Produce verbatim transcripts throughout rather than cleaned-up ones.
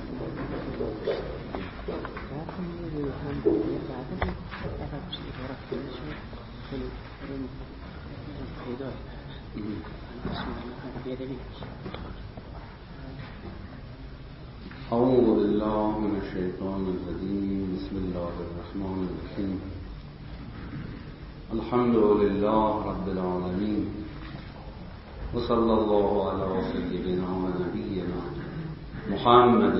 أعوذ بالله من الشيطان الرجيم. بسم الله الرحمن الرحيم. الحمد لله رب العالمين، وصلى الله على سيدنا ونبينا محمد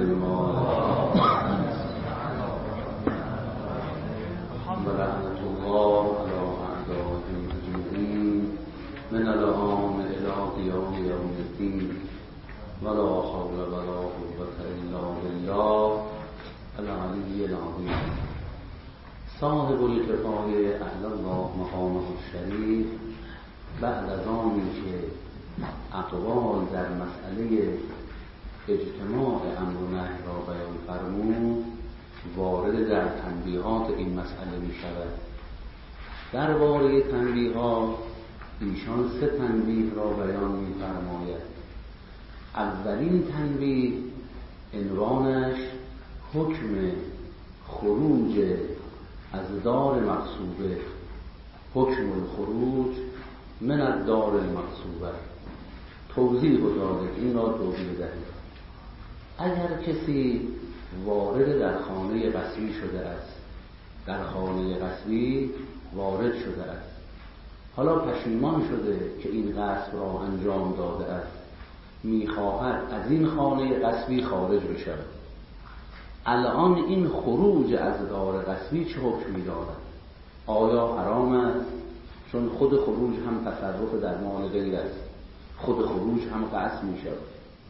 ولعنة الله على أعدائهم أجمعين من الآن إلى قيام يوم الدين، ولا حول ولا قوة إلا بالله العلي العظيم. صاحب الكفایه اهل الله مقامه الشریف بعد از آنی که اقوال در مسئله اجتماع امر و نهی را بیان فرمود، وارد در تنبیهات این مسئله می شود. درباره تنبیهات ایشان سه تنبیه را بیان می فرماید. اولین تنبیه عنوانش حکم خروج از دار مغصوبه، حکم الخروج من الدار المغصوبه. توضیح داده، این را توضیح دهید. اگر کسی وارد در خانه غصبی شده است، در خانه غصبی وارد شده است، حالا پشیمان شده که این غصب را انجام داده است، میخواهد از این خانه غصبی خارج بشود. الان این خروج از دار غصبی چه حکمی دارد؟ آیا حرام است؟ چون خود خروج هم تصرف در مال غیر است، خود خروج هم غصب می شود.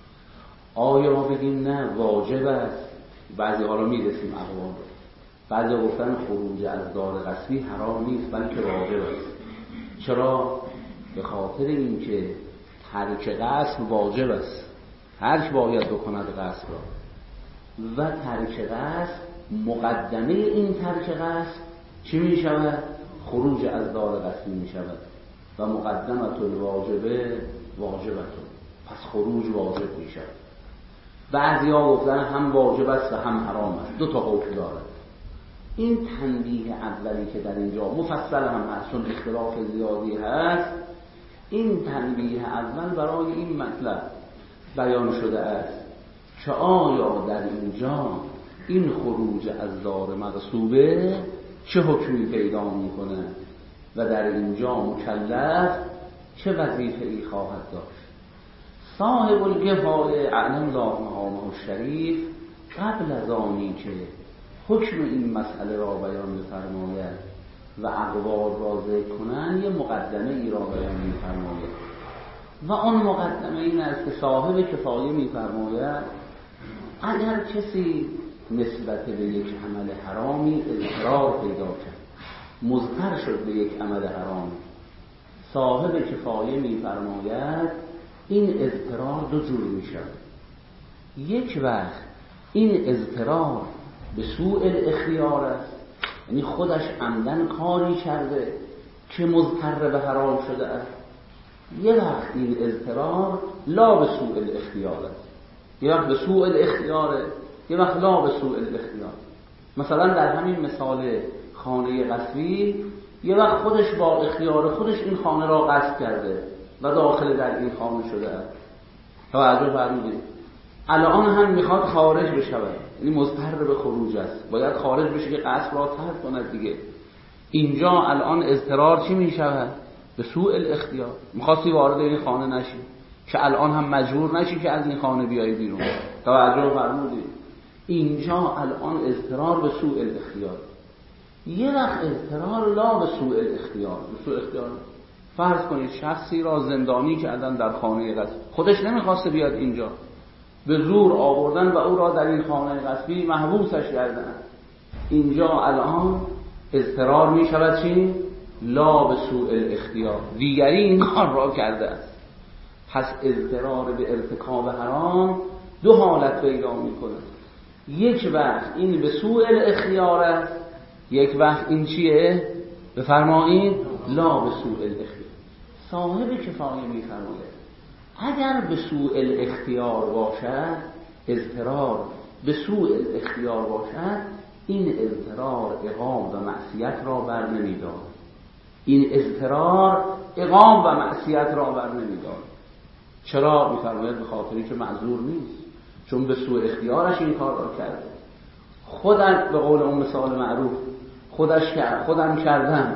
آیا بگیم نه واجب است؟ بعضی حالا می رسیم اقوال رو. بعضی گفتن خروج از دار غصبی حرام نیست بلکه واجب است. چرا؟ به خاطر اینکه ترک غصب واجب است، هرچ باید بکند غصب را، و ترک غصب مقدمه این ترک غصب چی می شود؟ خروج از دار غصبی می شود. و مقدمت الواجبه واجبتون، پس خروج واجب می شود. بعضی ها گفتن هم واجب است و هم حرام است، دو تا حکم دارد. این تنبیه اولی که در اینجا مفصل هم هست چون اختلاف زیادی هست، این تنبیه اول برای این مطلب بیان شده است که آیا در اینجا این خروج از دار مغصوبه چه حکمی پیدا میکنه و در اینجا مکلف چه وظیفه‌ای خواهد داشت. صاحب الکفایه اعلی الله مقامه الشریف قبل از آنی که حکم این مسئله را بیان می‌فرماید و اقوال را ذکر کنند، یه مقدمه ای را بیان می‌فرماید و آن مقدمه این است که صاحب کفایه می‌فرماید اگر کسی نسبت به یک عمل حرامی اضطرار پیدا کرد، مضطر شد به یک عمل حرامی، صاحب کفایه می‌فرماید این اضطرار دو جور می‌شود. یک وقت این اضطرار به سوء الاختیار است، یعنی خودش عمدن کاری کرده که مضطر به حرام شده است. یه وقت این اضطرار لا به سوء الاختیار است، یه وقت به سوء الاختیاره، یه وقت لا به سوء الاختیار. مثلا در همین مثال خانه غصبی، یه وقت خودش با اختیار خودش این خانه را غصب کرده و داخل در این خانه شده است. توجه فرمودید؟ الان هم میخواد خارج بشود، یعنی مضطر به خروج است، باید خارج بشه که غصب را ترک کند دیگه. اینجا الان اضطرار چی میشود؟ به سوء الاختیار. میخواستی وارد این خانه نشی که الان هم مجبور نشی که از این خانه بیایی بیرون. توجه فرمودید؟ اینجا الان اضطرار به سوء الاختیار. یه وقت اضطرار لا به سوء الاختیار. به سوء اختیار فرض کنید شخصی را زندانی کردن در خانه غصب، خودش نمیخواسته بیاد اینجا، به زور آوردن و او را در این خانه غصبی محبوسش کردن. اینجا الان اضطرار می شود چی؟ لا به سوء الاختیار، دیگری این کار را کرده است. پس اضطرار به ارتکاب حرام دو حالت پیدا می کند. یک وقت این به سوء الاختیار است، یک وقت این چیه؟ بفرمایید لا به سوء الاختیار. صاحب کفایه می فرماید اگر به سوء الاختیار باشد، اضطرار به سوء الاختیار باشد، این اضطرار عقاب و معصیت را بر نمی‌دارد. این اضطرار عقاب و معصیت را بر نمی‌دارد. چرا؟ می‌فرماید به خاطری که معذور نیست، چون به سوء اختیارش این کار را کرده. خودم به قول اون مثال معروف خودش کرد، خودم کردم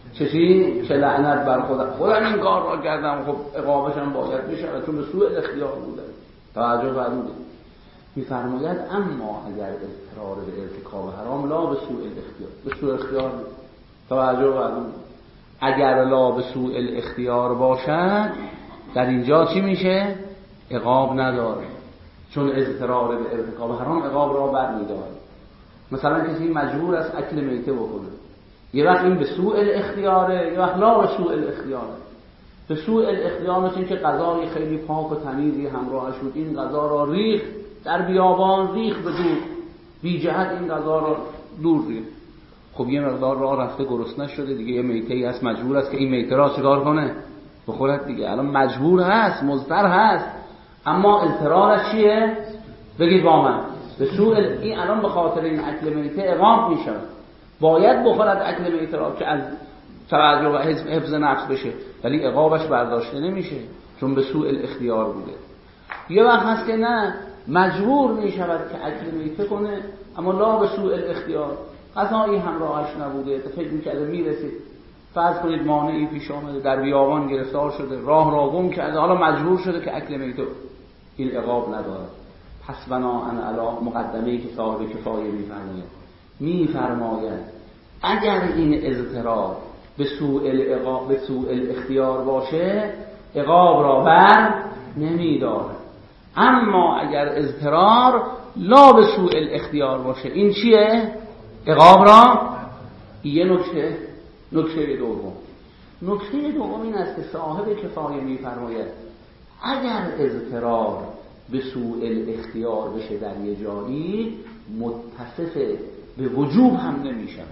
چشی چه لعنت بر خودم، خودم این کار را کردم، خب عقابش هم باید بشه چون به سوء اختیار بوده. توجه فرمودید. می‌فرماید اما اگر اضطرار به ارتکاب حرام لا به سوء الاختیار، به سوء اختیار توجه فرمودید، اگر لا به سوء الاختیار باشد در اینجا چی میشه؟ عقاب نداره، چون اضطرار به ارتکاب حرام عقاب را بر می‌داره. مثلا کسی مجبور است اکل میته بکنه، یه وقت این به سوء الاختیاره، یه وقت لا به سوء الاختیاره. به سوء الاختیار مثل این که غذای خیلی پاک و تمیزی همراهش بود، این غذا را ریخت در بیابان، ریخت به دور، بی جهت این غذا را دور ریخت. خب یه مقدار راه رفته گرسنه شده دیگه، یه میته‌ای هست مجبور است که این میته را چیکار کنه؟ بخورد دیگه. الان مجبور هست، مضطر هست، اما اضطرارش چیه؟ بگید با من. به سوء این الان به خاطر این اکل میته عقاب میشه، باید بخورد اکل میته را که از توجه و حفظ نفس بشه، ولی عقابش برداشته نمیشه چون به سوء الاختیار بوده. یه وقت هست که نه، مجبور میشود که اکل میته کنه، اما لا به سوء الاختیار، غذایی همراهش نبوده، فکر میکرده میرسید، فرض کنید مانعی پیش آمده، در بیابان گرفتار شده، راه را گم کرده، حالا مجبور شده که اکل میته، این عقاب نداره. پس بناهن علی مقدمه‌ای که صاحب کفایه میفرماید میفرماید اگر این اضطرار به سوء العقاب به سوء الاختیار باشه عقاب را بر نمیداره، اما اگر اضطرار لا به سوء الاختیار باشه این چیه؟ عقاب را. یه نکته نکته دوم نکته دوم این است که صاحب کفایه میفرماید اگر اضطرار به سوء الاختیار بشه در یه جایی متصف به وجوب هم نمیشه.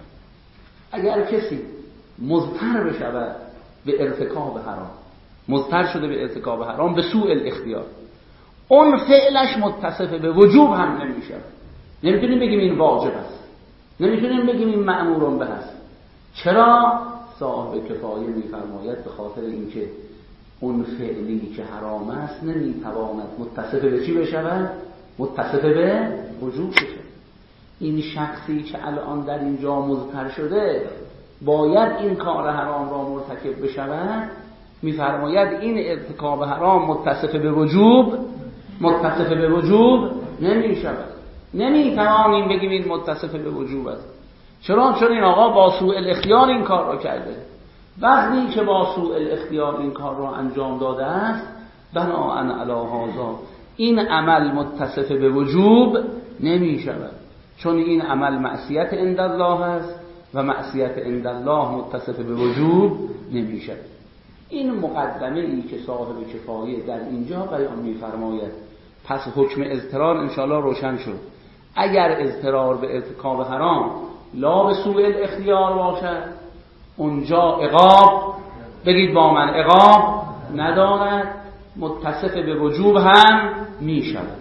اگر کسی مضطر بشه به ارتکاب حرام، مضطر شده به ارتکاب حرام به سوء الاختیار، اون فعلش متصف به وجوب هم نمیشه. نمیتونیم بگیم این واجب است، نمیتونیم بگیم این مأمور به است. چرا؟ صاحب کفایه میفرماید به خاطر اینکه اون فعلی که حرام است نمیتواند متصف به چی بشود؟ متصف به وجوب بشه. این شخصی که الان در اینجا مضطر شده باید این کار حرام را مرتکب بشود، میفرماید این ارتکاب حرام متصف به وجوب متصف به وجوب نمیشود. نمیتوانیم بگیم این متصف به وجوب است. چرا؟ چون این آقا با سوء الاختیار این کار را کرده. وقتی که با سوء الاختیار این کار را انجام داده است، بناءً علی هذا این عمل متصف به وجوب نمی شود، چون این عمل معصیت عند الله است و معصیت عند الله متصف به وجوب نمی شود. این مقدمه ای که صاحب کفایه در اینجا بیان می فرماید. پس حکم اضطرار انشاءالله روشن شد. اگر اضطرار به ارتکاب حرام لا به سوء الاختیار باشد، اونجا عقاب، بگید با من، عقاب ندارد، متصف به وجوب هم می شود.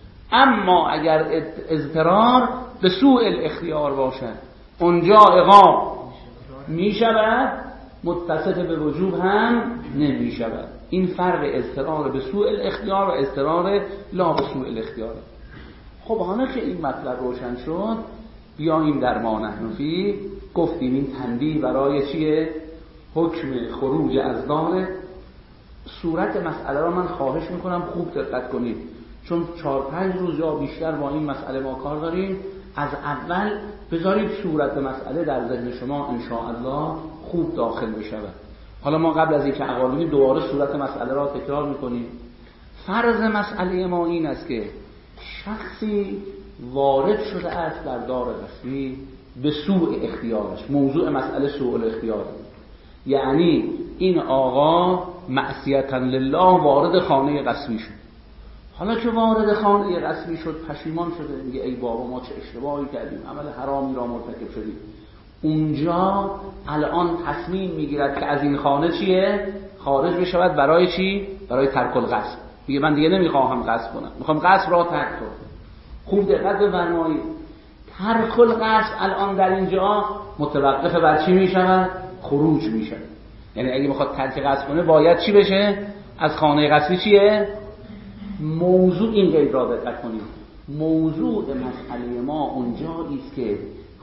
اما اگر اضطرار به سوء الاختیار باشد، اونجا عقاب می شود، متصف به وجوب هم نمی شود. این فرق اضطرار به سوء الاختیار و اضطرار لا به سوء الاختیار. خب حالا که این مطلب روشن شد، بیاییم در ما نحن فیه. گفتیم این تنبیه برای چیه؟ حکم خروج از داره. صورت مسئله را من خواهش میکنم خوب دقت کنید، چون چهار پنج روز یا بیشتر با این مسئله ما کار داریم. از اول بذارید صورت مسئله در ذهن شما انشاءالله خوب داخل بشود. حالا ما قبل از اینکه اقوالونی دوباره صورت مسئله را تکرار میکنیم. فرض مسئله ما این است که شخصی وارد شده است در دار قسمی به سوء اختیارش. موضوع مسئله سوء الاختیار، یعنی این آقا معصیتا لله وارد خانه قسمی شد. حالا که وارد خانه قسمی شد پشیمان شده، میگه ای بابا ما چه اشتباهی کردیم، عمل حرامی را مرتکب شدیم. اونجا الان تصمیم میگیرد که از این خانه چیه؟ خارج بشود. برای چی؟ برای ترک القصد. میگه من دیگه نمیخواهم قصد کنم، میخوام قصد را ترک کنم. خوب دقت بفرمایید، ترک القصد الان در اینجا متوقف بر چی میشود؟ خروج میشود. یعنی اگه میخواد ترک قصد کنه باید چی بشه؟ از خانه قصدی چیه؟ موضوع این قید را دقت کنید، موضوع مسئله ما اونجایی است که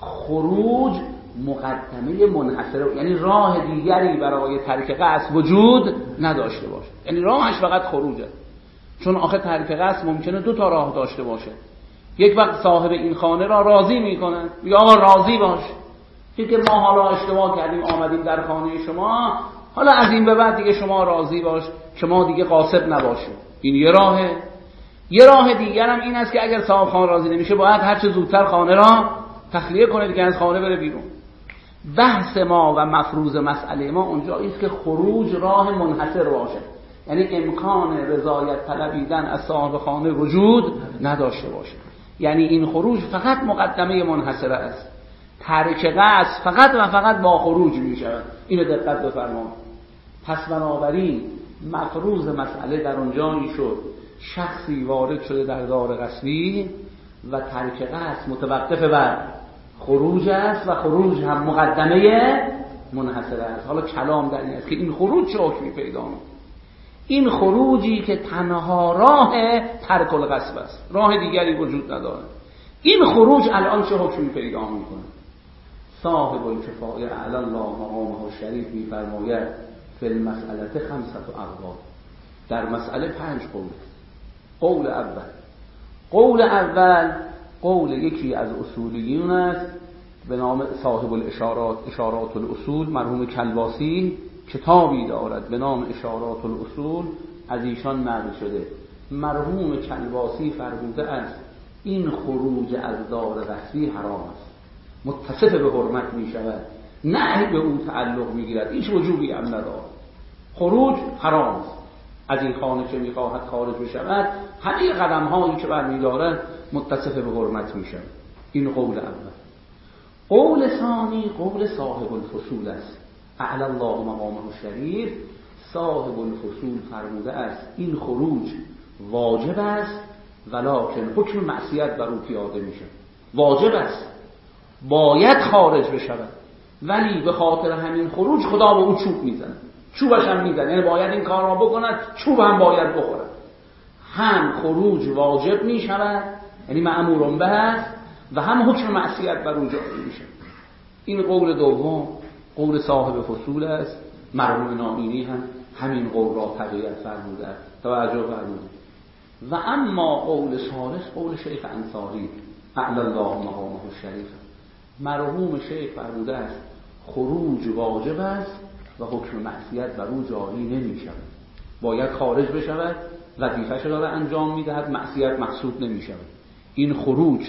خروج مقدمه منحصره، یعنی راه دیگری برای ترک قصد وجود نداشته باشه، یعنی راهش فقط خروجه. چون آخه ترک قصد ممکنه دو تا راه داشته باشه. یک وقت صاحب این خانه را راضی میکنن، میگه آقا راضی باش که ما حالا اشتباه کردیم آمدیم در خانه شما، حالا از این به بعد دیگه شما راضی باش که ما دیگه قاصد نباشیم. این یه راهه. یه راه دیگر هم این است که اگر صاحب خانه راضی نمیشه باید هر چه زودتر خانه را تخلیه کنه دیگه، از خانه بره بیرون. بحث ما و مفروض مسئله ما اونجایی است که خروج راه منحصر باشه، یعنی امکان رضایت طلبیدن از صاحب خانه وجود نداشته باشه. یعنی این خروج فقط مقدمه منحصره است. ترک قصد فقط و فقط با خروج می شود. اینو دقت بفرمایید. پس بنابراین مفروض مسئله در اونجایی شد شخصی وارد شده در دار قصدی و ترک قصد متوقف بر خروج است و خروج هم مقدمه منحصره است. حالا کلام در این است که این خروج چه حکمی پیدا می‌کند. این خروجی که تنها راه ترک القصد است، راه دیگری وجود نداره، این خروج الان چه حکمی پیدا می‌کند؟ صاحب الکفایه علی الله مقامه الشریف می‌فرماید فی المسئله خمسة اقوال. در مسئله پنج قول. قول اول قول اول قول یکی از اصولیون است به نام صاحب الاشارات، اشارات الاصول، مرحوم کلباسی کتابی دارد به نام اشارات الاصول، از ایشان نقل شده. مرحوم کلباسی فرموده است این خروج از دار قصدی حرام است، متصف به حرمت می شود، نه به او تعلق می گیرد، هیچ وجوبی هم ندارد. خروج حرام است، از این خانه که می خواهد خارج بشود همه قدم هایی که برمی دارد متصف به حرمت می شود. این قول اول. قول ثانی قول صاحب الفصول است، اعلی الله مقامه الشریف. صاحب الفصول فرموده است این خروج واجب است ولکن حکم معصیت بر او پیاده می شود. واجب است، باید خارج بشود، ولی به خاطر همین خروج خدا به او چوب میزنه، چوبش هم میزنه، یعنی باید این کار را بکند، چوب هم باید بخورد. هم خروج واجب می شود یعنی مأمور به است و هم حکم معصیت بر او جاری می شود. این قول دوم قول صاحب فصول است. مرحوم نامینی هم همین قول را تقویت فرموده است، توجه فرموده. و اما قول ثالث قول شیخ انصاری اعلی الله مقامه الشریف. مرحوم شیخ فرموده است خروج واجب است و حکم معصیت بر او جاری نمی شود، باید خارج بشود، وظیفه‌اش را انجام میدهد، معصیت محسوب نمی شود. این خروج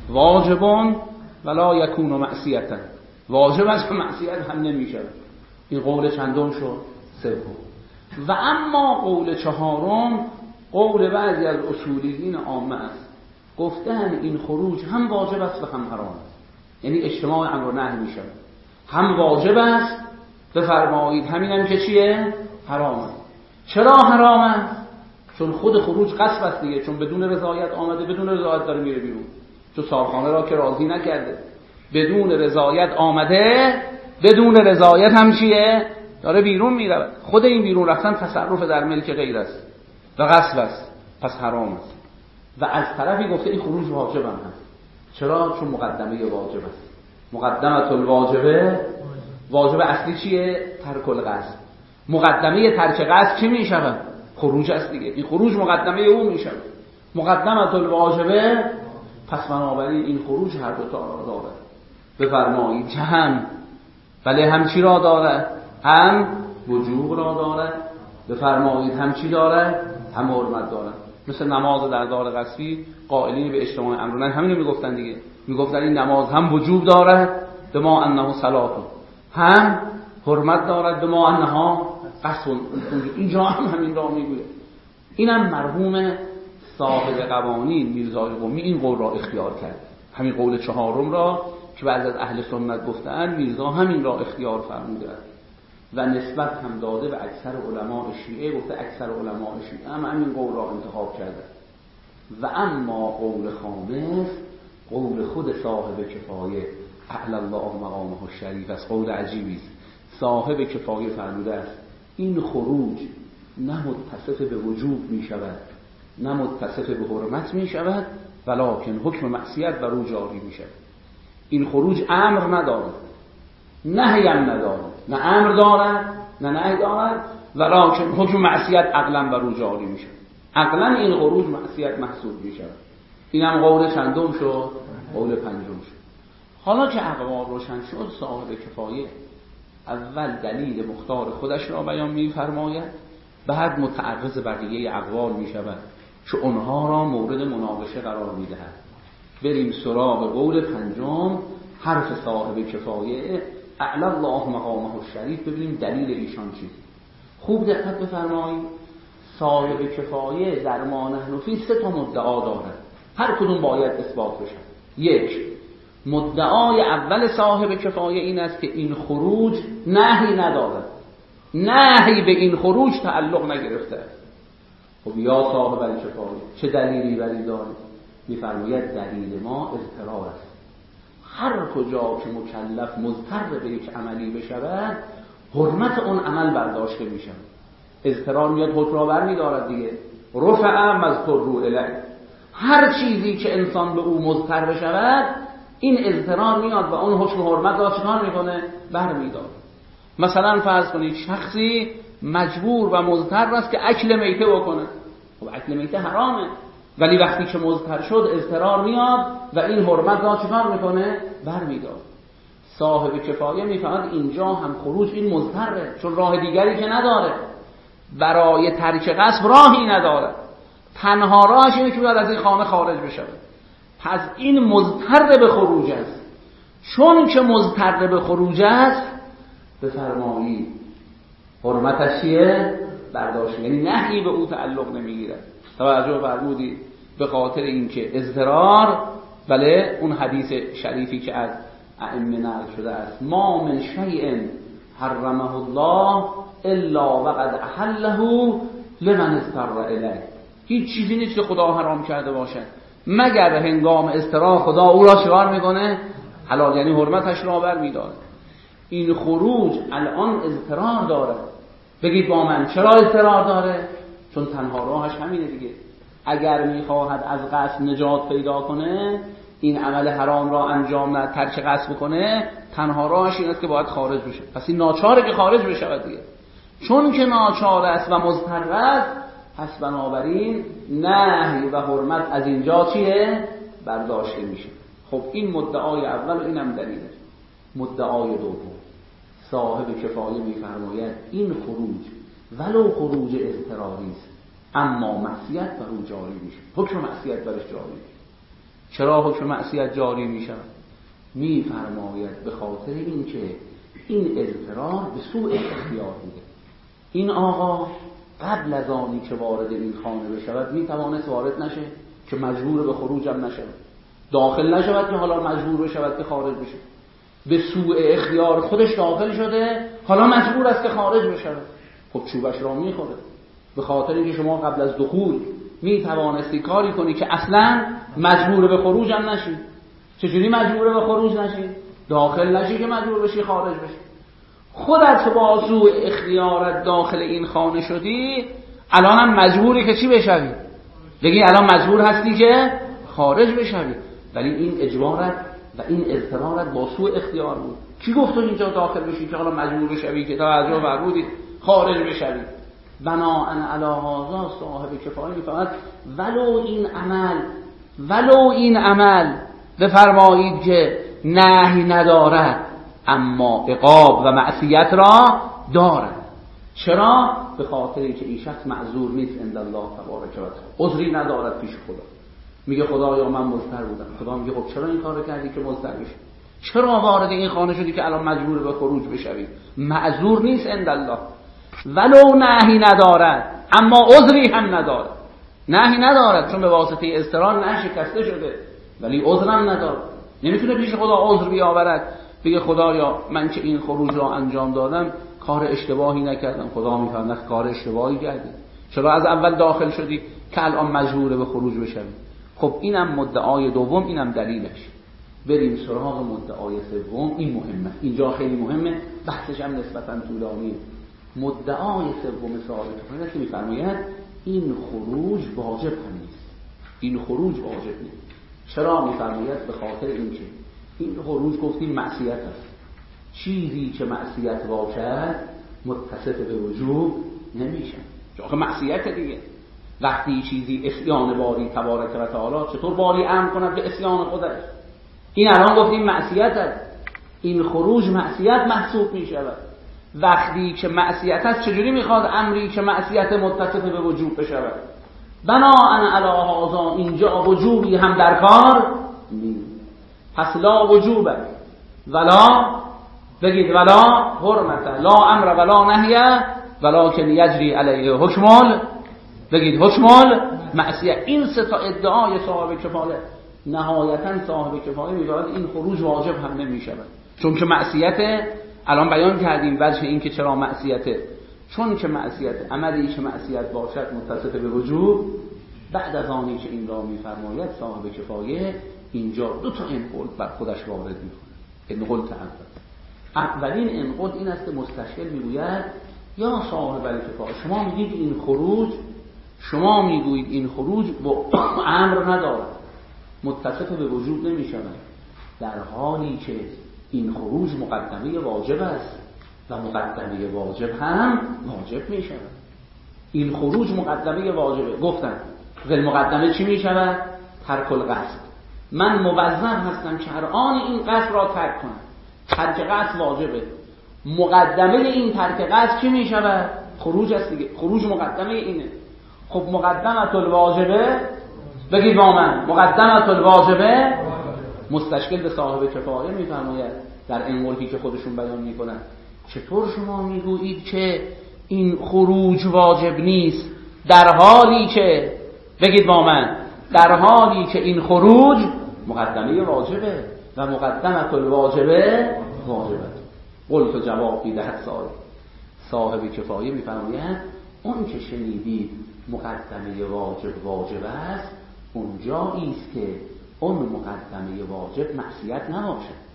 واجبان ولا یکون معصیتا، واجب است و معصیت هم نمی شود. این قول چندم شد؟ سوم. و اما قول چهارم قول بعضی از اصولیین عامه است، گفتن این خروج هم واجب است و هم حرام است، یعنی اجتماع امر و نهی می شود. هم واجب است بفرمایید، همین هم که چیه؟ حرام است. چرا حرام است؟ چون خود خروج قصب است دیگه، چون بدون رضایت آمده، بدون رضایت داره میره بیرون. چون صاحبخانه را که راضی نکرده، بدون رضایت آمده، بدون رضایت هم چیه؟ داره بیرون میره. خود این بیرون رفتن تصرف در ملک غیر است و غصب است، پس حرام است. و از طرفی گفته این خروج واجب هم هست. چرا؟ چون مقدمه واجب است. مقدمه الواجبه، واجب اصلی چیه؟ ترک القصد. مقدمه ترک قصد چی می شود؟ خروج است دیگه. این خروج مقدمه او می شود. مقدمه الواجبه، پس بنابراین این خروج هر دو تا را دارد. بفرمایید که هم بله هم چی را دارد؟ هم وجوب را دارد. بفرمایید هم چی دارد؟ هم حرمت دارد. مثل نماز در دار قصبی قائلین به اجتماع امر و نهی همین رو میگفتن دیگه. میگفتن این نماز هم وجوب دارد به ما انه صلات، هم حرمت دارد به ما انها قصد. اینجا هم همین را میگوید. اینم مرحوم صاحب قوانین میرزای قمی این قول را اختیار کرد، همین قول چهارم را که بعضی از اهل سنت گفتن میرزا همین را اختیار فرموده و نسبت هم داده به اکثر علماء شیعه، گفته اکثر علماء شیعه هم همین قول را انتخاب کرده. و اما قول خامس قول خود صاحب کفایه اعلی الله مقامه الشریف است. قول عجیبی است. صاحب کفایه فرموده است این خروج نه متصف به وجوب می شود نه متصف به حرمت می شود، ولکن حکم معصیت بر او جاری می شود. این خروج امر ندارد، نهی هم ندارد، نه امر دارد نه نهی دارد، ولکن حکم معصیت عقلا بر او جاری می شود. عقلا این خروج معصیت محسوب می شود. اینم قول چندم شد؟ قول پنجم شد. حالا که اقوال روشن شد، صاحب کفایه اول دلیل مختار خودش را بیان می فرماید، بعد متعرض بقیه اقوال می شود که اونها را مورد مناقشه قرار می دهد. بریم سراغ قول پنجم، حرف صاحب کفایه اعلی الله مقامه الشریف، ببینیم دلیل ایشان چیه. خوب دقت بفرمایید. صاحب کفایه در ما نحن فی سه تا مدعا دارد، هر کدوم باید اثبات بشه. یک، مدعای اول صاحب کفایه این است که این خروج نهی ندارد، نهی به این خروج تعلق نگرفته. خب یا صاحب الکفایه چه دلیلی بری دارید؟ میفرماید دلیل ما اضطرار است. هر کجا که مکلف مضطر به یک عملی بشود، حرمت اون عمل برداشته میشه. اضطرار میاد حکم را برمی‌دارد دیگه. رفع مذکور رو الیه. هر چیزی که انسان به او مضطر بشود، این اضطرار میاد و اون حکم حرمت را چکار میکنه؟ برمی‌داره. مثلا فرض کنید شخصی مجبور و مضطر است که اکل میته بکنه. خب اکل میته حرامه، ولی وقتی که مضطر شد اضطرار میاد و این حرمت را چکار میکنه؟ برمی‌داره. صاحب کفایه میفهمد اینجا هم خروج این مضطره، چون راه دیگری که نداره، برای ترک قصد راهی نداره، تنها راهش اینه که باید از این خانه خارج بشه. پس این مضطر به خروج است. چون که مضطر به خروج است، بفرمایید حرمتش چیه؟ برداشت، یعنی نهی به او تعلق نمیگیره. توجه فرمودید؟ به خاطر اینکه اضطرار، بله اون حدیث شریفی که از ائمه نقل شده است، ما من شیء حرمه الله الا وقد احله لمن اضطر الیه. هیچ چیزی نیست که خدا حرام کرده باشه مگر هنگام اضطرار خدا او را چکار میکنه؟ حلال، یعنی حرمتش را برمی‌داره. این خروج الان اضطرار داره. بگید با من چرا اضطرار داره؟ چون تنها راهش همینه دیگه. اگر میخواهد از قصد نجات پیدا کنه، این عمل حرام را انجام نه، ترک قصد بکنه، تنها راهش این است که باید خارج بشه. پس این ناچاره که خارج بشه دیگه. چون که ناچار است و مضطر است، پس بنابراین نهی و حرمت از اینجا چیه؟ برداشته میشه. خب این مدعای اول و اینم دلیله. مدعای دوم، صاحب کفایه میفرماید این خروج ولو خروج اضطراری است، اما معصیت بر او جاری میشه. حکم معصیت برش جاری میشه. چرا حکم معصیت جاری میشه؟ میفرماید به خاطر اینکه این اضطرار به سوء اختیار بوده. این آقا قبل از آنی که وارد این خانه بشود میتوانست وارد نشه که مجبور به خروج هم نشود، داخل نشود که حالا مجبور بشود که خارج بشه. به سوء اختیار خودش داخل شده، حالا مجبور است که خارج بشه. خب چوبش را میخوره. به خاطر اینکه شما قبل از دخول میتوانستی کاری کنی که اصلا مجبور به خروج هم نشی. چجوری مجبور به خروج نشی؟ داخل نشی که مجبور بشی خارج بشی. خودت با سوء اختیارت داخل این خانه شدی، الان هم مجبوری که چی بشوی؟ بگی الان مجبور هستی که خارج بشوی، ولی این اجبارت و این اضطرارت با سوء اختیار بود. کی گفت تو اینجا داخل بشی که حالا مجبور بشوی که توجه فرمودید خارج بشوی؟ بناءً علی هذا صاحب کفایه میفرماید ولو این عمل ولو این عمل بفرمایید که نهی ندارد، اما عقاب و معصیت را دارد. چرا؟ به خاطر اینکه این شخص معذور نیست عند الله تبارک و تعالی، عذری ندارد پیش خدا. میگه خدایا من مضطر بودم. خدا میگه خب چرا این کارو کردی که مضطر بشی؟ چرا وارد این خانه شدی که الان مجبور به خروج بشوی؟ معذور نیست عند الله. ولو نهی ندارد، اما عذری هم ندارد. نهی ندارد چون به واسطه اضطرار نشکسته شده، ولی عذرم ندارد. نمیتونه پیش خدا عذر بیاورد بگه خدایا من که این خروج را انجام دادم کار اشتباهی نکردم. خدا میفهمه کار اشتباهی کردی. چرا از اول داخل شدی که الان مجبوره به خروج بشوی؟ خب اینم مدعای دوم، اینم دلیلش. بریم سراغ مدعای سوم. این مهمه، اینجا خیلی مهمه، بحثش هم نسبتاً طولانیه. مدعای سوم صاحب کفایه که می‌فرماید این خروج واجب هم نیست. این خروج واجب نیست. چرا می‌فرماید؟ به خاطر اینکه این خروج گفتیم معصیت است. چیزی که معصیت باشد متصف به وجوب نمیشه. آخه معصیت دیگه. وقتی چیزی عصیان باری تبارک و تعالی، چطور باری امر کند به عصیان خودش؟ این الان گفتیم معصیت است. این خروج معصیت محسوب می شود. وقتی که معصیت است چجوری میخواد امری که معصیت متصف به وجوب بشود؟ بناءً علی هذا اینجا وجوبی هم در کار نیست. پس لا وجوب ولا بگید ولا حرمت، لا امر ولا نهی ولکن یجری علیه حکم، بگید حکم معصیت. این سه تا ادعای صاحب کفایه، نهایتا صاحب کفایه میگوید این خروج واجب هم نمیشود، چون که معصیت. الان بیان کردیم وجه این که چرا معصیته، چون که معصیت عملی که معصیت باشد متصف به وجوب. بعد از آنی که این را میفرماید صاحب کفایه اینجا دو تا انقل بر خودش وارد میکنه. انقل تعبد. اولین انقل این است که مستشکل میگوید یا صاحب کفایه شما میگید این خروج، شما میگویید این خروج با امر ندارد، متصف به وجوب نمیشود، در حالی که این خروج مقدمه واجب است و مقدمه واجب هم واجب می شود. این خروج مقدمه واجبه. گفتن ول مقدمه چی می شود؟ ترک القصد. من موظف هستم که هر آن این قصد را ترک کنم. ترک قصد واجبه. مقدمه این ترک قصد چی می شود؟ خروج است دیگه. خروج مقدمه اینه. خب مقدمه الواجبه، بگید با من، مقدمه الواجبه مستشکل به صاحب کفایه میفرماید در انقلی که خودشون بیان میکنن چطور شما میگویید که این خروج واجب نیست در حالی که، بگید با من، در حالی که این خروج مقدمه واجبه و مقدمه الواجبه واجبه. قلت جواب میدهد صاحب صاحب کفایه میفرماید اون که شنیدید مقدمه واجب واجب است، اونجایی است که اون مقدمه واجب معصیت نباشد.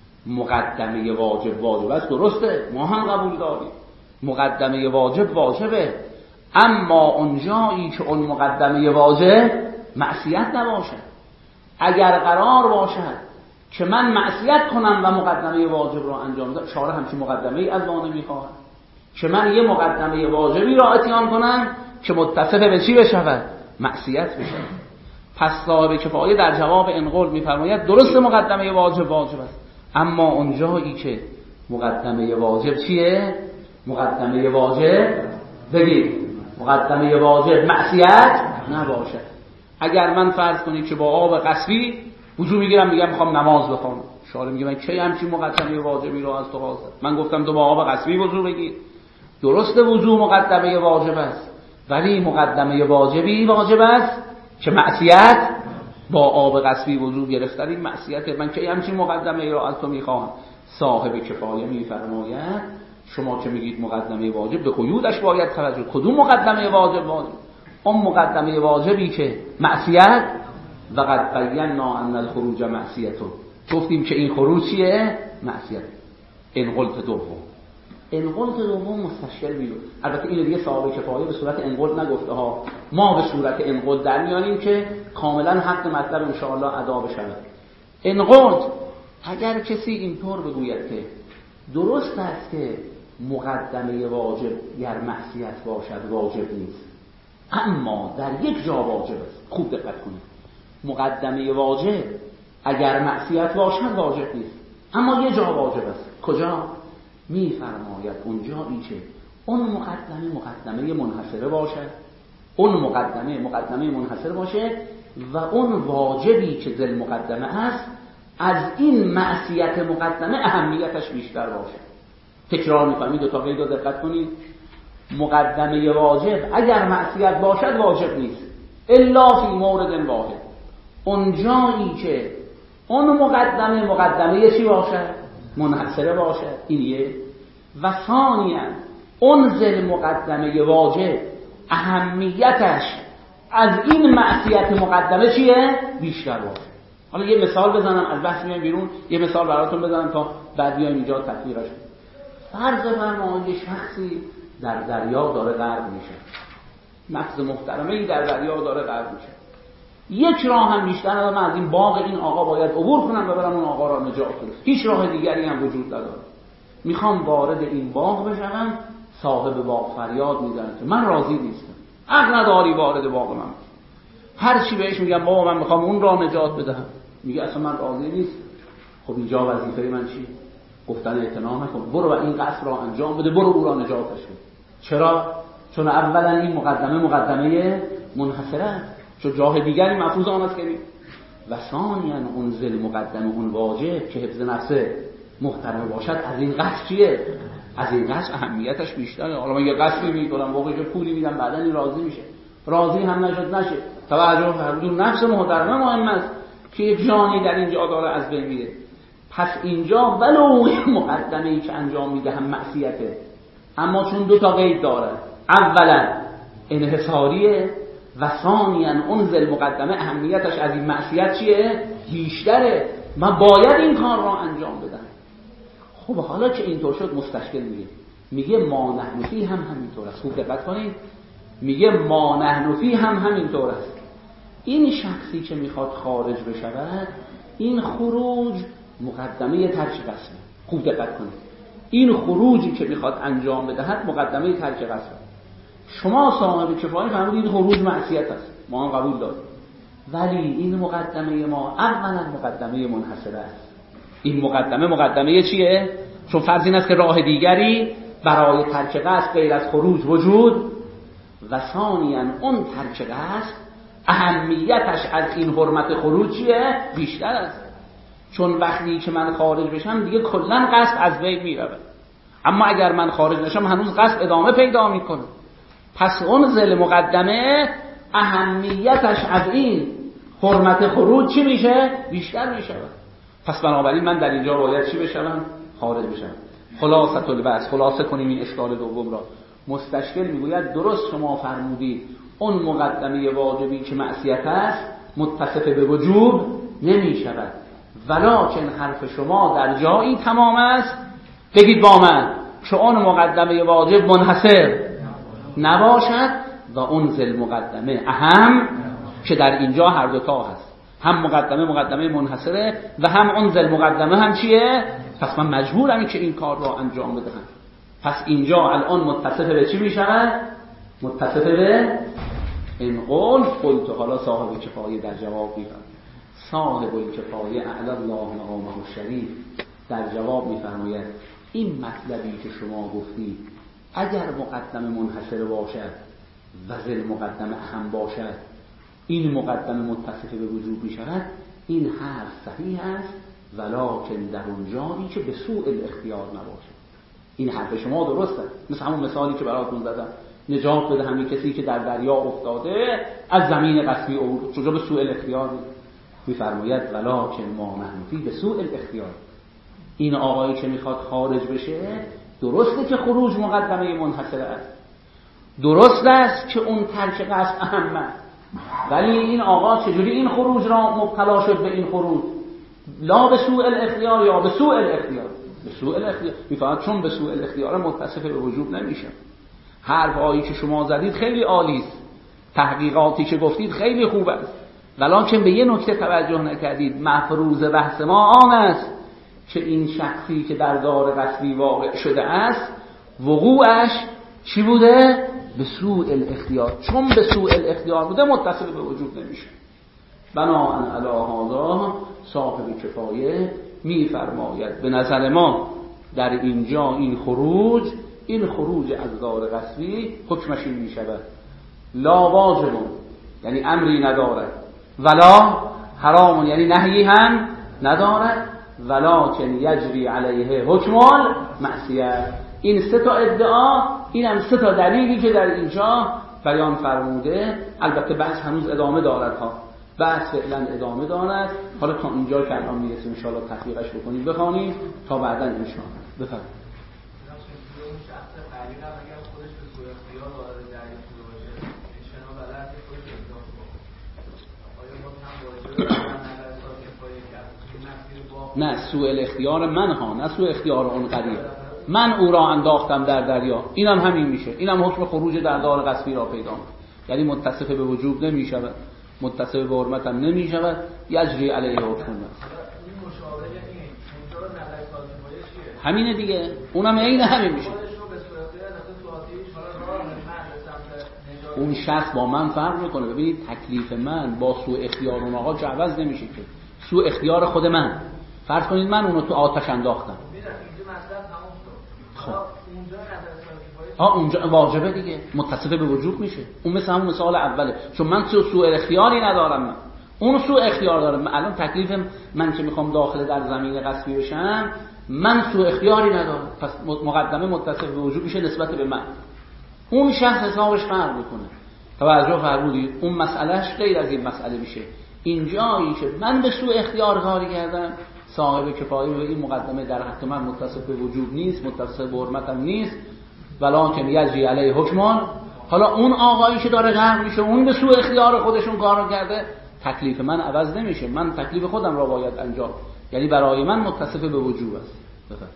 مقدمه واجب واجب است، درسته، ما هم قبول داریم مقدمه واجب واجبه، اما اونجایی که اون مقدمه واجب معصیت نباشد. اگر قرار باشد که من معصیت کنم و مقدمه واجب را انجام بدم، شارع همچین مقدمه ای از ما نمیخواهد که من یه مقدمه واجبی را اتیان کنم که متصف به چی بشود؟ معصیت بشود. پس صاحب کفایه در جواب انقل میفرماید درست مقدمه واجب واجب است، اما اونجایی که مقدمه واجب چیه؟ مقدمه واجب، بگید، مقدمه واجب معصیت نباشد. اگر من فرض کنید که با آب قصبی وضو میگیرم، میگم میخوام نماز بخونم، شارع میگه من کی همچین مقدمه واجبی رو از تو خواستم؟ من گفتم تو با آب قصبی وضو بگیر. درسته وضو مقدمه واجب است، ولی مقدمه واجبی واجب است که معصیت، با آب قصبی وضو گرفتن این معصیت. من که همچین مقدمه را از تو میخواهم. صاحب کفایه میفرماید شما که میگید مقدمه واجب، به قیودش باید توجه. کدوم مقدمه واجب واجب؟ اون مقدمه واجبی که معصیت، و قد بینا ان الخروج معصیته، گفتیم که این خروج چیه؟ معصیت. انقلت دوم، انقلت دوم مستشکل میگه. البته این دیگه صاحب کفایه به صورت انقلت نگفته ها، ما به صورت انقلت در میانیم که کاملا حق مطلب ان شاء الله ادا بشه. انقلت اگر کسی اینطور بگوید که درست است که مقدمه واجب گر معصیت باشد واجب نیست، اما در یک جا واجب است. خوب دقت کنید، مقدمه واجب اگر معصیت باشد واجب نیست، اما یه جا واجب است. کجا؟ میفرماید اونجایی که اون مقدمه مقدمه منحصره باشد، اون مقدمه مقدمه منحصره باشه و اون واجبی که ذل مقدمه است از این معصیت مقدمه اهمیتش بیشتر باشه. تکرار می‌کنم، دو تا قید رو دقت کنید. مقدمه واجب اگر معصیت باشد واجب نیست الا فی مورد واحد، اونجایی که اون مقدمه مقدمه چی باشد؟ منحصره باشد. این یک. و ثانیاً اون ذل مقدمه واجب اهمیتش از این معصیت مقدمه چیه؟ بیشتر باشه. حالا یه مثال بزنم از بحث میام بیرون، یه مثال براتون بزنم تا بعد بیایم اینجا تطبیقش کنیم. فرض فرمایید شخصی در دریا داره غرق میشه، نفس محترمه‌ای در دریا داره غرق میشه. یک راه هم بیشتر نداره، من از این باغ این آقا باید عبور کنم و برم اون آقا را نجات بدم. هیچ راه دیگری هم وجود نداره. میخوام وارد این باغ بشم، صاحب باغ فریاد میزنه که من راضی نیستم، حق نداری وارد باغ من. هر چی بهش میگم بابا من میخوام اون را نجات بدم، میگه اصلا من راضی نیستم. خب اینجا وظیفه من چی؟ گفتن اعتنا نکن، برو و این قصد را انجام بده، برو او را نجاتش بده. چرا؟ چون اولا این مقدمه مقدمه منحصره است، چون جاه دیگری مفروض آن است که و ثانیاً اون ذل مقدمه اون واجب که حفظ نفس محترمه باشد از این قصد چیه؟ از این قصد اهمیتش بیشتره. حالا من یه قصدی میکنم واقعا که پولی میدم بعدن این راضی میشه، راضی هم نشد نشه، توجه فرمودید نفس محترمه مهم است که یک جانی در اینجا داره از بین میره. پس اینجا ولو مقدمه ای که انجام میده هم معصیته، اما چون دو تا قید داره، اولا انحصاریه و ثانیاً اون ذل مقدمه اهمیتش از این معصیت چیه؟ بیشتره، من باید این کار را انجام بدم. خب حالا که اینطور شد مستشکل میگه میگه ما نحن فی هم همینطور است. خوب دقت کنید، میگه ما نحن فی هم همینطور است. این شخصی که میخواد خارج بشود این خروج مقدمه ترک قسمه. خوب دقت کنید، این خروجی که میخواد انجام بدهد مقدمه ترک قسمه. شما صاحب کفایه فهمید این خروج معصیت است، ما هم قبول داریم، ولی این مقدمه ما اولا مقدمه منحصره است. این مقدمه مقدمه چیه؟ چون فرض این است که راه دیگری برای ترک قصد غیر از خروج وجود و ثانیاً اون ترک قصد اهمیتش از این حرمت خروج چیه؟ بیشتر است. چون وقتی که من خارج بشم دیگه کلا قصد از بین میره، اما اگر من خارج نشم هنوز قصد ادامه پیدا میکنه. پس اون ذل مقدمه اهمیتش از این حرمت خروج چی میشه؟ بیشتر میشه. پس بنابراین من در اینجا باید چی بشم؟ خارج بشم. خلاصه البحث، خلاصه کنیم این اشکال دوم را. مستشکل میگوید درست شما فرمودید اون مقدمه واجبی که معصیت است متصف به وجوب نمی شود، ولکن حرف شما در جایی تمام است، بگید با من، که اون مقدمه واجب منحصر نباشد و اون ذل مقدمه اهم که در اینجا هر دوتا هست، هم مقدمه مقدمه منحصره و هم اون ذل مقدمه هم چیه؟ پس من مجبورم که این کار را انجام بدهم. پس اینجا الان متصف به چی می شود؟ متصف به این قول قلت. حالا صاحب کفایه در جواب میفرماید، صاحب الکفایه اعلی الله مقامه الشریف در جواب میفرماید این مطلبی که شما گفتید اگر مقدمه منحصر باشد و ذل مقدمه اهم باشد این مقدمه متصف به وجوب می شود، این حرف صحیح است، ولکن در اون جایی که به سوء الاختیار نباشه. این حرف شما درسته، مثل همون مثالی که براتون زدم، نجات بده همین کسی که در دریا افتاده از زمین قصبی عبور، چجا به سوء الاختیار میفرماید ولکن ما نحن فی به سوء الاختیار. این آقایی که میخواد خارج بشه درسته که خروج مقدمه منحصره است، درست است که اون ترک قصد اهم است، ولی این آقا چجوری این خروج را مبتلا شد به این خروج؟ لا به سوء الاختیار یا به سوء الاختیار؟ به سوء الاختیار میفهمد، چون به سوء الاختیار متصف به وجوب نمیشه. حرف هایی که شما زدید خیلی عالی است، تحقیقاتی که گفتید خیلی خوب است، ولکن به یه نکته توجه نکردید. مفروض بحث ما آن است که این شخصی که در دار قصبی واقع شده است وقوعش چی بوده؟ به سوء الاختیار. چون به سوء الاختیار بوده متصل به وجود نمیشه. بناهن علی هذا صاحب کفایه میفرماید به نظر ما در اینجا این خروج این خروج از دار قصبی حکمش این میشود لا واجب، یعنی امری ندارد، ولا حرام، یعنی نهی هم ندارد، ولکن یجری علیه حکم المعصیه. این سه تا ادعا، این هم سه تا دلیلی که در اینجا بیان فرموده. البته بحث هنوز ادامه دارد ها، بحث فعلا ادامه دارد. حالا تا اینجا که الان میرسیم ان شاء الله تحقیقش بکنید بخوانید تا بعدا ان شاء الله بفرمایید. نه سوء الاختیار من ها، نه سوء اختیار اون قریب. من او را انداختم در دریا، اینم همین میشه، اینم حکم خروج در دار غصبی را پیدا می‌کند. یعنی متصف به وجوب نمی‌شود، متصف به حرمت هم نمی‌شود، یجری علیه حکم الله. همینه دیگه، اونم عین همین میشه. اون شخص با من فرق میکنه. ببینید تکلیف من با سوء اختیار اون آقا عوض نمیشه که. سوء اختیار خود من، فرض کنید من اونو تو آتش انداختم، خب ها اونجا واجبه دیگه، متصف به وجوب میشه. اون مثل همون مثال اوله، چون من سوء اختیاری ندارم، من اون سوء اختیار دارم. من الان تکلیفم من که میخوام داخل در زمین غصبی بشم، من سوء اختیاری ندارم، پس مقدمه متصف به وجوب میشه نسبت به من. اون شخص حسابش فرق میکنه. توجه فرمودید؟ اون مسئلهش غیر از این مسئله میشه. اینجایی که من به سوء اختیار کاری کردم، صاحب کفایه به این مقدمه در حق من متصف به وجوب نیست، متصف به حرمتم نیست، ولکن یجری علیه حکمان. حالا اون آقایی که داره غرق میشه، اون به سوء اختیار خودشون کارو کرده، تکلیف من عوض نمیشه، من تکلیف خودم را باید انجام، یعنی برای من متصف به وجوب است. بفرمایید.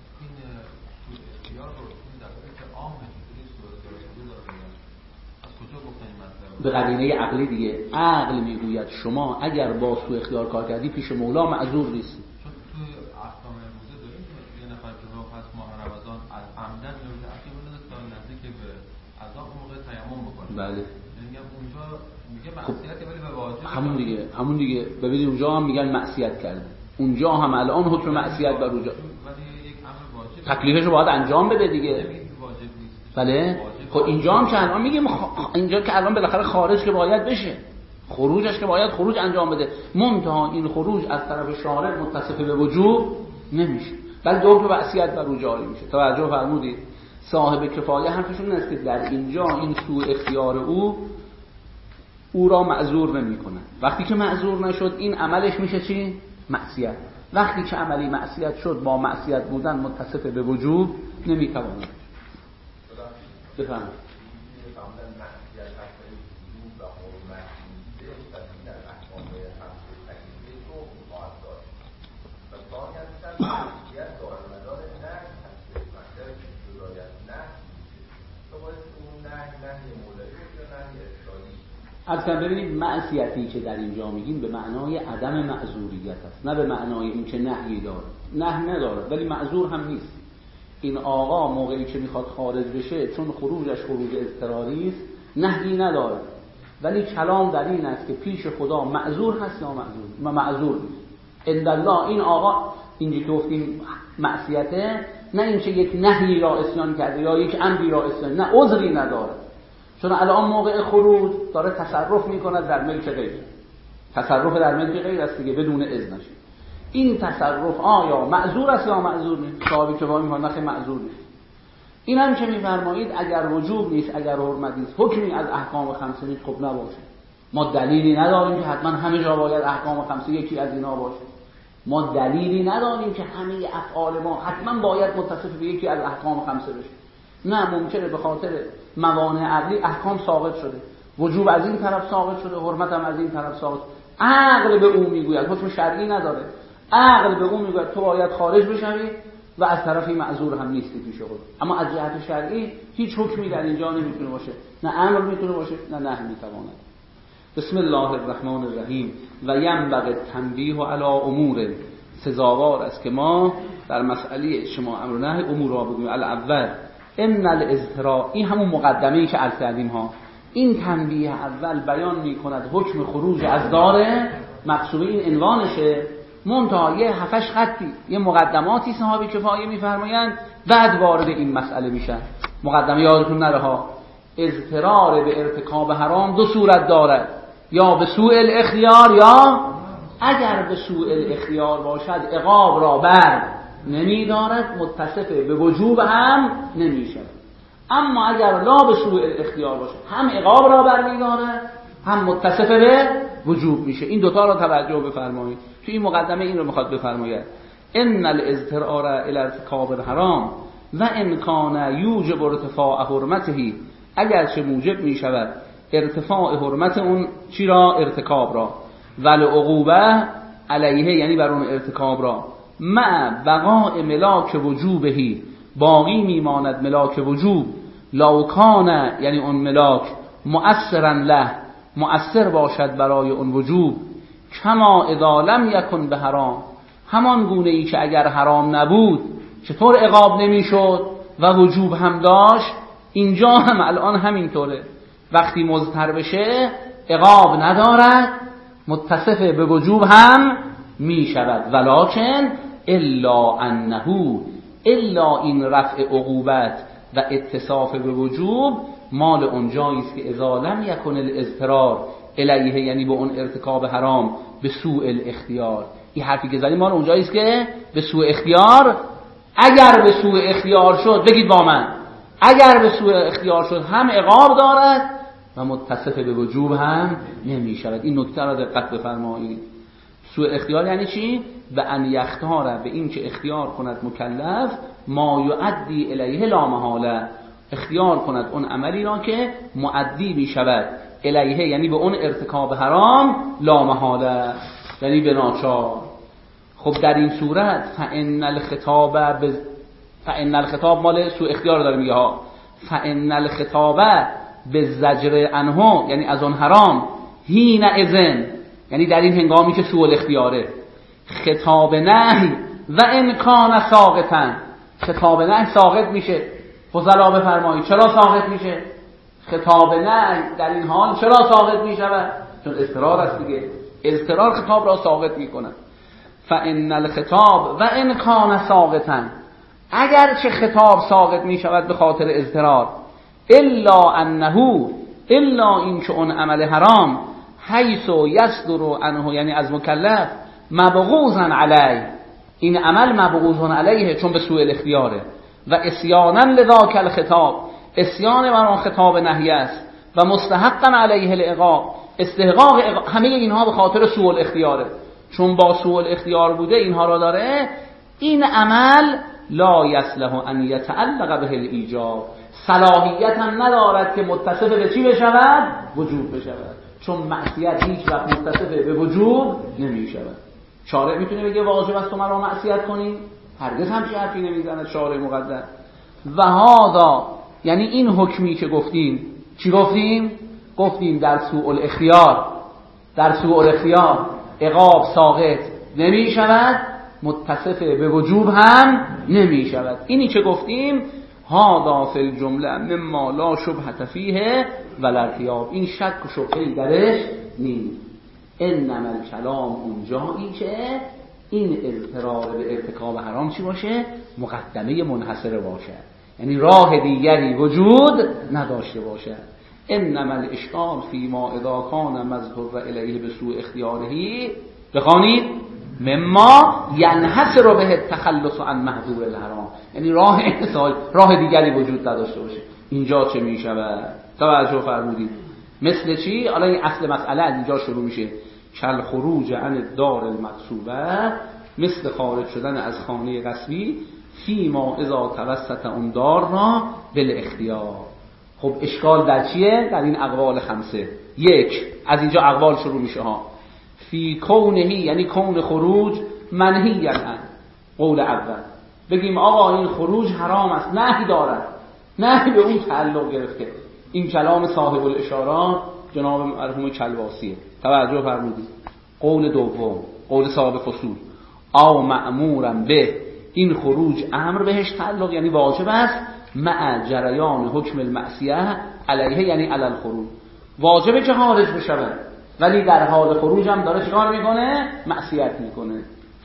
به قرینه عقلی دیگه، عقل میگوید شما اگر با سوء اختیار کار کردی پیش مولا معذور نیستی. چون توی احکام روزه داریم که یه نفر که رو هست ماه رمضان از عمدن نمیده اگه بلده تا نزدیک به اذان اون موقع تیمم بکنه. بله. میگم اونجا میگه معصیت ولی به واجب. همون دیگه، همون دیگه. ببینید اونجا هم میگن معصیت کرده. اونجا هم الان حکم معصیت بر اونجا. ولی یک امر واجب. تکلیفش رو باید انجام بده دیگه. واجب نیست. بله. خب اینجا هم که الان میگیم خ... اینجا که الان بالاخره خارج که باید بشه، خروجش که باید خروج انجام بده، منتها این خروج از طرف شارع متصف به وجوب نمیشه، بل دور به معصیت بر او جاری میشه. توجه فرمودید؟ صاحب کفایه حرفشون است که در اینجا این سوء اختیار او او را معذور نمیکنه. وقتی که معذور نشد این عملش میشه چی؟ معصیت. وقتی که عملی معصیت شد، با معصیت بودن متصف به وجوب نمیتواند. بفهم. اصلا ببینید معصیتی که در اینجا میگیم به معنای عدم معذوریت است، نه به معنای این که نهی داره. نهی نداره ولی معذور هم نیست. این آقا موقعی که میخواد خارج بشه، چون خروجش خروج اضطراری است، نهی نداره، ولی کلام در این است که پیش خدا معذور هست یا معذور ما معذور نیست. اندالله این آقا اینجا که گفتیم معصیته، نه اینکه یک نهی را اسیان کرده یا یک امری را اسیان، نه عذری نداره، چون الان موقع خروج داره تصرف میکنه در ملک غیر. تصرف در ملک غیر است دیگه، بدون اذنش. این تصرف آیا معذور است یا معذور نیست؟ صاحب کفایه میگه نه معذور نیست. این هم که میفرمایید اگر وجوب نیست، اگر حرمت نیست، حکمی از احکام خمسه نیست، خب نباشه. ما دلیلی نداریم که حتما همه جا باید احکام خمسه یکی از اینا باشه. ما دلیلی نداریم که همه افعال ما حتما باید متصف به یکی از احکام خمسه بشه. نه، ممکنه به خاطر موانع عقلی احکام ساقط شده، وجوب از این طرف ساقط شده، حرمت هم از این طرف ساقط. عقل به اون میگوید، حکم شرعی نداره، عقل به اون میگوید تو باید خارج بشوی و از طرفی معذور هم نیستی پیش خود. اما از جهت شرعی هیچ حکمی در اینجا نمیتونه باشه، نه امر میتونه باشه نه نهی میتواند. بسم الله الرحمن الرحیم. و ینبغی التنبیه علی امور، سزاوار است که ما در مسئله شما امر و نهی امور را بگوییم. الاول ان الاضطرار، این همون مقدمه‌ای که عرض کردیم ها، این تنبیه اول بیان میکند حکم خروج از داره مقصود، این عنوانشه، منتها یه هفتش خطی یه مقدماتی صحابی کفایه میفرمایند، بعد وارد این مسئله میشن. مقدمه یادتون نره ها، اضطرار به ارتکاب حرام دو صورت دارد، یا به سوء الاختیار، یا اگر به سوء الاختیار باشد عقاب را بر نمی دارد، متصف به وجوب هم نمیشه. اما اگر لا به سوء الاختیار باشد، هم عقاب را بر می دارد هم متصف به وجوب میشه. این دوتا را توجه بفرمایید. تو این مقدمه این رو میخواد بفرماید، ان الاضطرار الى ارتکاب الحرام و ان کان یوجب ارتفاع حرمته، اگر چه موجب میشود ارتفاع حرمت اون چی را؟ ارتکاب را. ول عقوبه، علیه یعنی بر اون ارتکاب را، مع بقاء ملاک وجوبهی باقی میماند ملاک وجوب، لو کان یعنی اون ملاک مؤثرا له مؤثر باشد برای اون وجوب، کما اذا لم یکن به حرام همان گونه ای که اگر حرام نبود چطور عقاب نمیشد و وجوب هم داشت، اینجا هم الان همینطوره، وقتی مضطر بشه عقاب ندارد متصف به وجوب هم می شود، ولکن الا انه الا این رفع عقوبت و اتصاف به وجوب مال اون جایی است که اذا لم یکن الاضطرار الیه یعنی به اون ارتکاب حرام به سوء الاختیار. این حرفی که زدیم مال اون جایی است که به سوء اختیار، اگر به سوء اختیار شد بگید با من، اگر به سوء اختیار شد هم عقاب دارد و متصف به وجوب هم نمی شود. این نکته را دقت بفرمایید. سوء اختیار یعنی چی؟ به ان یختار، به این که اختیار کند مکلف ما یؤدی الیه لا محاله، اختیار کند اون عملی را که مؤدی می شود الیه یعنی به اون ارتکاب حرام لا محاله یعنی به ناچار. خب در این صورت فان الخطاب ب... فان الخطاب مال سوء اختیار داره میگه ها، فان الخطاب به زجر عنه یعنی از اون حرام، حین اذن یعنی در این هنگامی که سوء الاختیاره، خطاب نهی و امکان ساقطن، خطاب نهی ساقط میشه. فضلا بفرمایید چرا ساقط میشه؟ خطاب نهی در این حال چرا ساقط میشود؟ چون اضطرار است دیگه، اضطرار خطاب را ساقط میکنه. فان الخطاب و امکان ساقطن، اگر چه خطاب ساقط میشود به خاطر اضطرار، الا انه الا این که اون عمل حرام حیث یصدر عنه یعنی از مکلف مبغوضا علیه، این عمل مبغوض علیه چون به سوء الاختیاره، و اسیانا لذاک الخطاب اسیان بر آن خطاب نهی است، و مستحقا علیه العقاب استحقاق عقاب، همه اینها به خاطر سوء الاختیاره، چون با سوء الاختیار بوده اینها را داره، این عمل لا یصلح ان یتعلق به الایجاب، صلاحیت هم ندارد که متصف به چی بشود؟ وجوب بشود، چون معصیت هیچ وقت متصف به وجوب نمی شود. شارع میتونه بگه واجب است تو مرا معصیت کنی؟ هرگز همچین حرفی نمیزند شارع مقدر. و هذا یعنی این حکمی که گفتیم، چی گفتیم؟ گفتیم در سوء الاختیار، در سوء الاختیار عقاب ساقط نمی شود، متصف به وجوب هم نمی شود. اینی که گفتیم هذا فی الجمله مما لا شبهه فیه ولا ارتیاب، این شک و شبهه‌ای درش نیست. انما الکلام اونجایی که این اضطرار به ارتکاب حرام چی باشه؟ مقدمه منحصره باشه، یعنی راه دیگری وجود نداشته باشه. انما الاشکال فی ما اذا کان مذکور الیه به سوء اختیارهی، بخوانید مما ینحصر به التخلص عن محظور الحرام، یعنی راه انسان راه دیگری وجود نداشته باشه. اینجا چه میشود؟ توجه فرمودید. مثل چی؟ حالا این اصل مسئله از اینجا شروع میشه. کل خروج عن الدار المغصوبه، مثل خارج شدن از خانه غصبی، فی ما اذا توسط اون دار را بالاختیار. خب اشکال در چیه؟ در این اقوال خمسه. یک، از اینجا اقوال شروع میشه ها. فی کونهی یعنی کون خروج منهی عنه، قول اول بگیم آقا این خروج حرام است، نهی دارد، نهی به اون تعلق گرفته. این کلام صاحب الاشارات جناب مرحوم کلباسیه، توجه فرمودید. قول دوم، قول صاحب فصول، او مأمورا به، این خروج امر بهش تعلق یعنی واجب است، مع جریان حکم المعصیه علیه یعنی علی الخروج، واجبه که خارج بشود ولی در حال خروج هم داره چیکار میکنه؟ معصیت میکنه.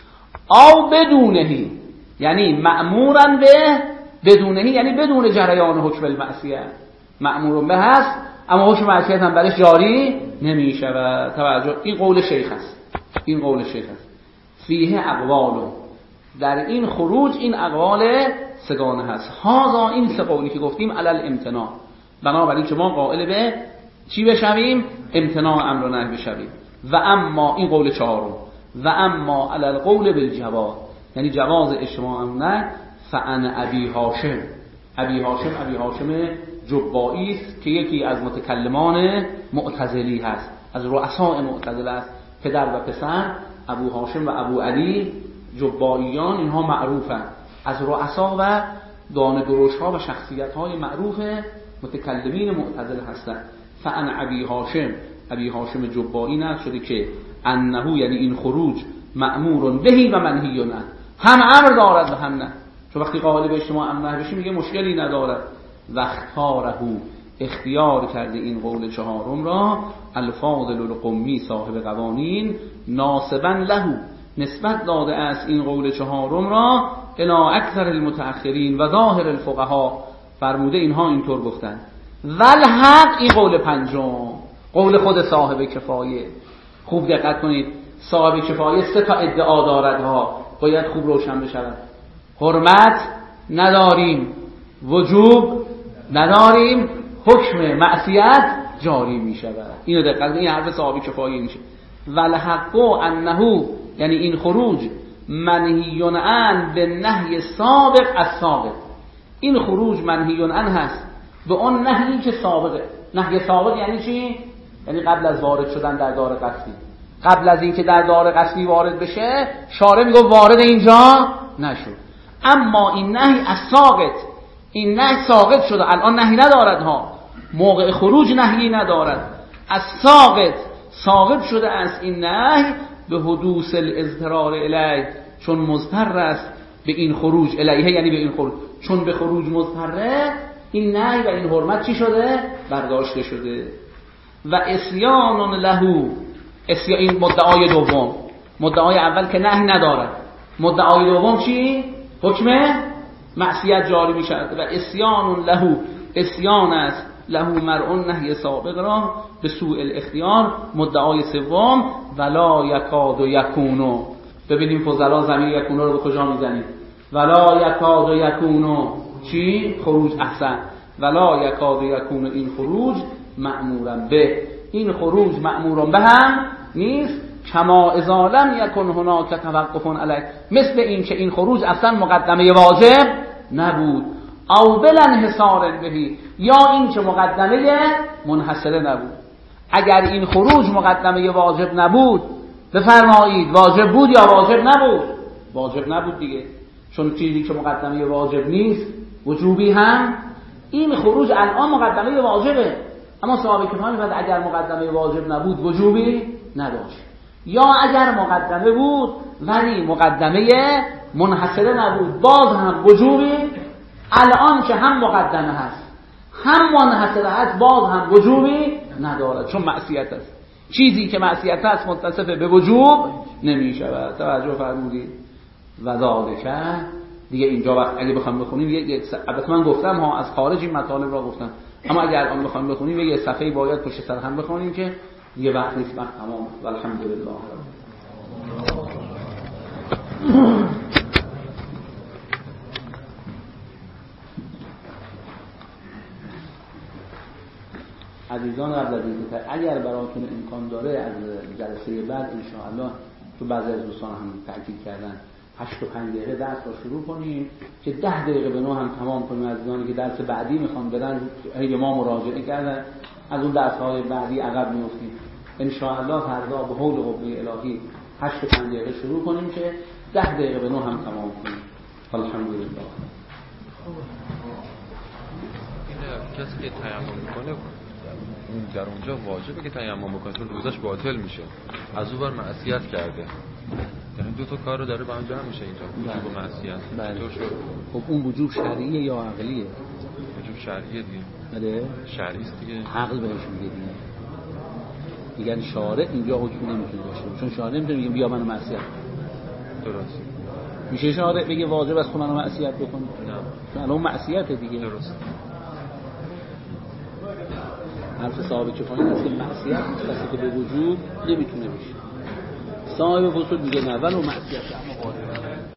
او بدونهی یعنی مأمورا به، بدونهی یعنی بدون جریان حکم المعصیه، مأمور به هست اما حکم معصیت هم برش جاری نمیشود. توجه، این قول شیخ است، این قول شیخ است. فیه اقوالو، در این خروج این اقوال سگانه هست. هازا این سه قولی که گفتیم علل امتناع، بنابراین شما قائل به چی بشویم؟ امتناع امر و نهی بشویم. و اما این قول چهارم، و اما علل قول بالجواز، یعنی جواز اجتماع امر و نهی، فعن ابی هاشم، ابی هاشم ابی هاشم جبایی است که یکی از متکلمان معتزلی هست، از رؤساء معتزله است، پدر و پسر ابو هاشم و ابو علی جبائیان اینها معروفن، از رؤسا و دانه دروش ها و شخصیت های معروف متکلمین معتزله هستند. فان ابی هاشم، ابی هاشم جبائی نقل شده که انه یعنی این خروج مأمور بهی و منهی عنه، هم امر دارد و هم نه. چون وقتی قائل به اجتماع امر بشه میگه مشکلی ندارد. و اختاره اختیار کرده این قول چهارم را الفاضل القمی صاحب قوانین ناسبا له، نسبت داده است این قول چهارم را الی اکثر المتأخرین و ظاهر الفقها، فرموده اینها اینطور گفتند. والحق این قول پنجم، قول خود صاحب کفایه. خوب دقت کنید، صاحب کفایه سه تا ادعا دارد ها، باید خوب روشن بشود. حرمت نداریم، وجوب نداریم، حکم معصیت جاری می شود. اینو دقت کنید، این حرف صاحب کفایه میشه. والحق انه یعنی این خروج منهی عن به نهی سابق از سابق، این خروج منهی عن هست به اون نهی که سابقه. نهی سابق یعنی چی؟ یعنی قبل از وارد شدن در دار قصدی، قبل از اینکه در دار قصدی وارد بشه شارع میگه وارد اینجا نشد. اما این نهی از ساقط، این نهی ساقط شده، الان نهی ندارد ها، موقع خروج نهی ندارد، از ساقط ساقط شده است این نهی به حدوث الاضطرار الیه، چون مضطر است به این خروج الیه، یعنی به این خروج، چون به خروج مضطره این نهی و این حرمت چی شده؟ برداشته شده. و اسیان له، اسیان این مدعای دوم، مدعای اول که نهی ندارد، مدعای دوم چی؟ حکم معصیت جاری می شود. و اسیان له، اسیان است له مرء نهی سابق را به سوء الاختیار. مدعای سوم ولا یکاد یکونو، ببینیم فضلا ضمیر یکونو رو به کجا میزنیم؟ ولا یکاد یکونو چی؟ خروج. احسن. ولا یکاد یکونو این خروج مأمورا به، این خروج مأمورا به هم نیست. کما اذا لم یکن هناک توقف علیه، مثل این که این خروج اصلا مقدمه واجب نبود. او بالانحصار بهی، یا این که مقدمه منحصره نبود. اگر این خروج مقدمه واجب نبود، بفرمایید واجب بود یا واجب نبود؟ واجب نبود دیگه، چون چیزی که مقدمه واجب نیست وجوبی هم. این خروج الان مقدمه واجبه، اما صحابه کرام بعد اگر مقدمه واجب نبود وجوبی نداشت، یا اگر مقدمه بود ولی مقدمه منحصره نبود باز هم وجوبی. الان که هم مقدمه هست هم منحصره هست باز هم وجوبی ندارد، چون معصیت است. چیزی که معصیت است متصف به وجوب نمی شود. توجه فرمودید؟ و ذالک دیگه اینجا وقت اگه بخوام بخونیم یه البته من گفتم ها از خارج این مطالب را گفتم، اما اگر الان بخوام بخونیم یه صفحه باید پشت سر هم بخونیم که یه وقت نیست، وقت تمام. والحمدلله. عزیزان قبل از اینکه اگر براتون امکان داره از جلسه بعد ان شاء الله، تو بعضی از دوستان هم تاکید کردن هشت و پنج دقیقه درس رو شروع کنیم که ده دقیقه به نو هم تمام کنیم. عزیزانی که درس بعدی میخوان بدن هی ما مراجعه کردن، از اون درس‌های بعدی عقب میافتیم. ان شاء الله فردا به حول قوه الهی هشت و پنج دقیقه شروع کنیم که ده دقیقه به نو هم تمام کنیم. الحمدلله. این کسی که تیمم میکنه اون در اونجا واجبه که تیمم بکنه، چون روزش باطل میشه، از اون بر معصیت کرده. یعنی دو تا کار رو داره با هم جمع میشه اینجا، وجوب و معصیت. چطور شد؟ خب اون وجوب شرعیه یا عقلیه؟ وجوب شرعیه دیگه. بله شرعی است دیگه. عقل بهش میگه دیگه. میگن شارع اینجا حکم نمیتونه باشه، چون شارع نمیتونه بگه بیا منو معصیت. درست. میشه شارع بگه واجب است منو معصیت بکن؟ نه. چون الان معصیت دیگه. درست. حرف صاحب کفایه است که معصیت متصف به وجوب نمیتونه بشه. صاحب فصول میگه نه ولو معصیت اما واجب.